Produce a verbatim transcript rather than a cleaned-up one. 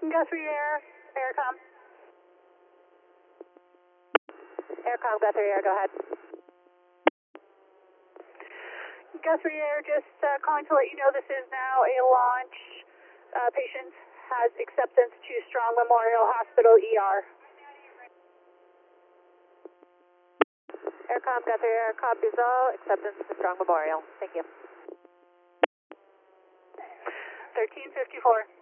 Guthrie Air, Aircom. Aircom, Guthrie Air, go ahead. Guthrie Air, just uh, calling to let you know this is now a launch. Uh, patient has acceptance to Strong Memorial Hospital E R. Aircom, Guthrie Air, copies all. Acceptance to Strong Memorial. Thank you. thirteen fifty-four.